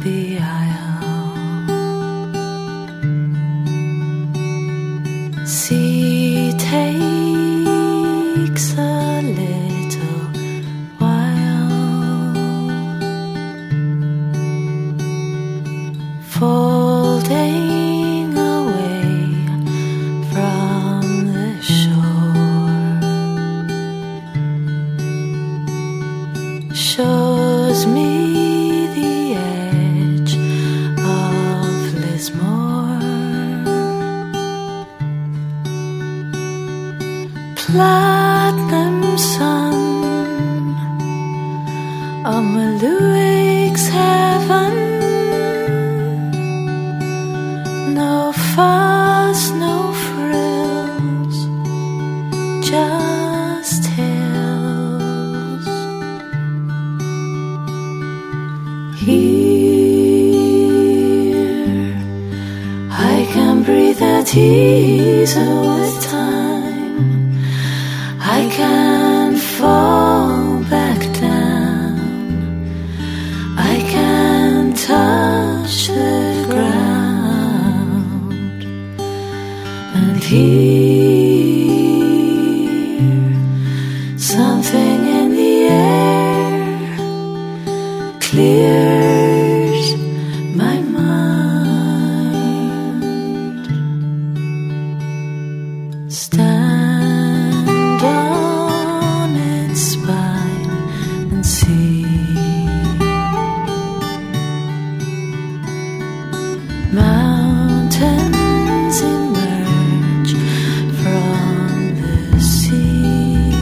the aisle. She takes a little while, folding away from the shore, shows me the edge of Lismore. Platinum sun of Maluig's heaven. No fuss, no frills, just hills. Here I can breathe at ease with time. I can fall back down. I can touch the ground. And here, something in the air clears my mind. Stand on its spine and see. Mountains emerge from the sea.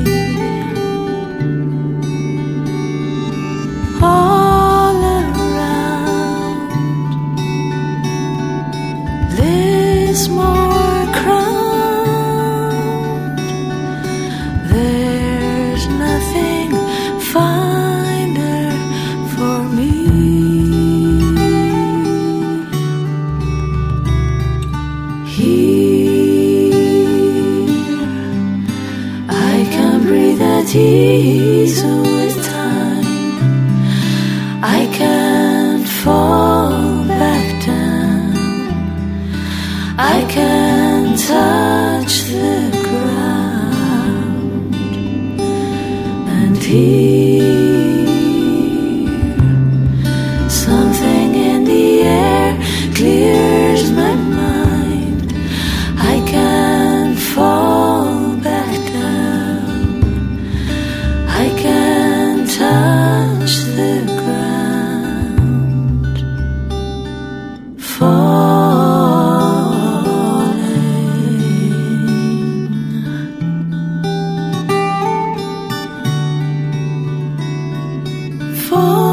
All around, Lismore crowned. There's nothing finer for me. Here I can breathe at ease with time. I can fall back down. I can touch the ground. And here, something in the air clears my mind. I can fall back down. I can touch the ground. Falling.